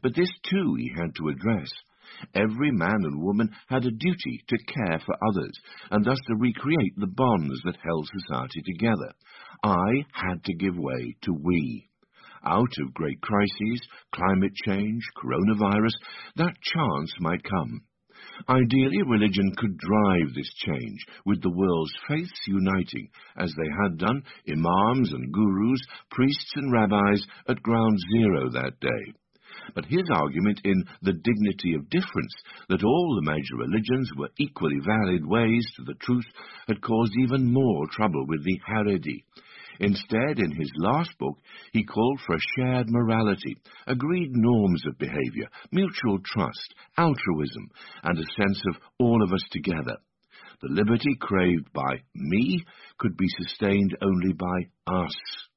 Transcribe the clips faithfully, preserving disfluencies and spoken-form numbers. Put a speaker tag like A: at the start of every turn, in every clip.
A: But this too he had to address. Every man and woman had a duty to care for others, and thus to recreate the bonds that held society together. I had to give way to we. Out of great crises, climate change, coronavirus, that chance might come. Ideally, religion could drive this change, with the world's faiths uniting, as they had done, imams and gurus, priests and rabbis, at ground zero that day. But his argument in The Dignity of Difference, that all the major religions were equally valid ways to the truth, had caused even more trouble with the Haredi. Instead, in his last book, he called for a shared morality, agreed norms of behavior, mutual trust, altruism, and a sense of all of us together. The liberty craved by me could be sustained only by us.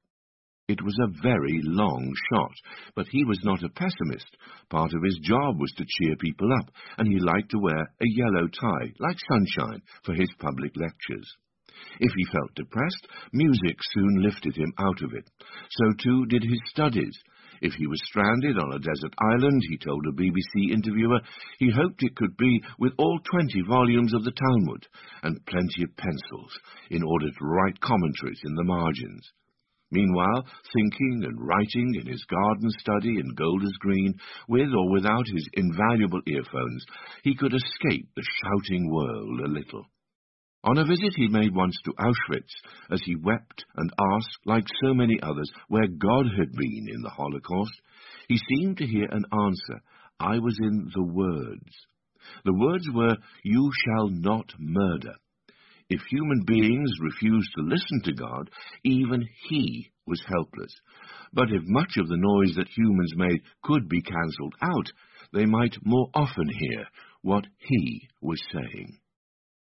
A: It was a very long shot, but he was not a pessimist. Part of his job was to cheer people up, and he liked to wear a yellow tie, like sunshine, for his public lectures. If he felt depressed, music soon lifted him out of it. So too did his studies. If he was stranded on a desert island, he told a B B C interviewer, he hoped it could be with all twenty volumes of the Talmud and plenty of pencils, in order to write commentaries in the margins. Meanwhile, thinking and writing in his garden study in Golders Green, with or without his invaluable earphones, he could escape the shouting world a little. On a visit he made once to Auschwitz, as he wept and asked, like so many others, where God had been in the Holocaust, he seemed to hear an answer. I was in the words. The words were, "You shall not murder." If human beings refused to listen to God, even he was helpless. But if much of the noise that humans made could be cancelled out, they might more often hear what he was saying.